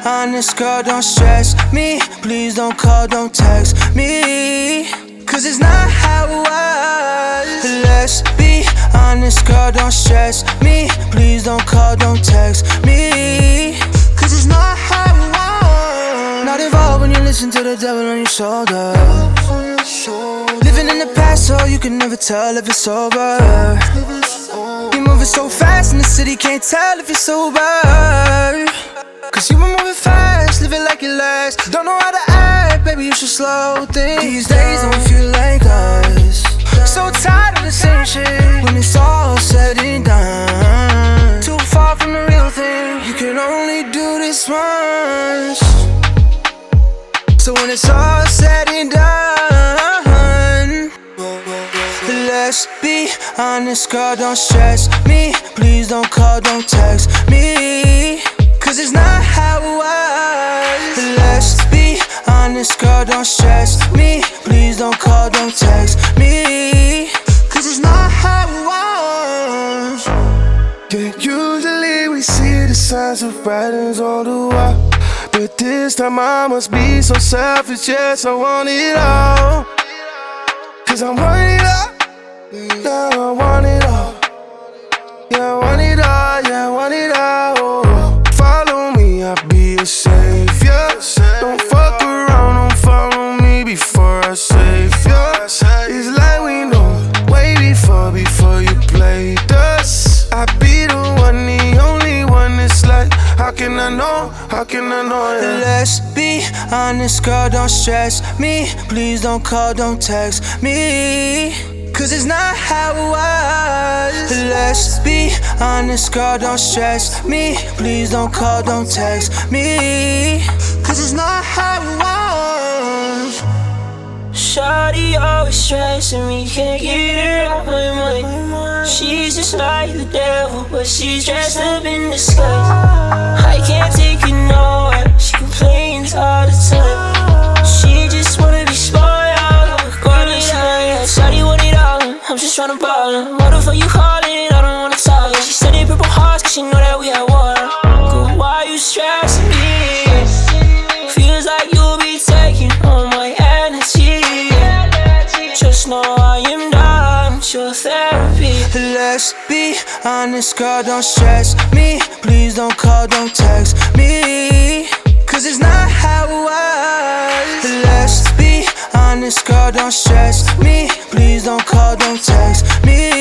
honest, girl, don't stress me. Please don't call, don't text me, cause it's not how it was. Let's be honest, girl, don't stress me. Please don't call, don't text me, cause it's not how it was. Not involved when you listen to the devil on your shoulder. Living in the past so you can never tell if it's over. You're moving so fast in the city, can't tell if you're sober. Cause you been moving fast, living like it lasts. Don't know how to act, baby, you should slow things. These days don't feel like us. So tired of the same shit when it's all said and done. Too far from the real thing, you can only do this once. So when it's all said and done, let's be honest, girl, don't stress me. Please don't call, don't text me, cause it's not how it was. Let's be honest, girl, don't stress me. Please don't call, don't text me, cause it's not how it was. Yeah, usually we see the signs of writings on the wall, but this time I must be so selfish. Yes, I want it all, cause I want it all. Yeah, I want it all. Yeah, I want it all. Yeah, I want it all. Follow me, I'll be a savior. Don't fuck around, don't follow me before I save you. It's like we know way before you played us. I be the one, the only one. It's like, how can I know? How can I know? Yeah. Let's be honest, girl, don't stress me. Please don't call, don't text me, cause it's not how it was. Let's be honest, girl, don't stress me. Please don't call, don't text me, cause it's not how it was. Shawty always stressing me, can't get her out my mind. She's just like the devil, but she's dressed up in disguise. I can't take it nowhere, she complains all the time. She just wanna be spoiled, regardless of my shawty want it all, I'm just tryna ball. What the fuck you calling? I don't wanna talk. She said it purple hearts cause she know that we had war. Girl, why you stressing me? Feels like you'll be taking all my energy. Just know I am done with your therapy. Let's be honest, girl, don't stress me. Please don't call, don't text me, cause it's not how it was. Let's be honest, girl, don't stress me. Please don't call, don't text me.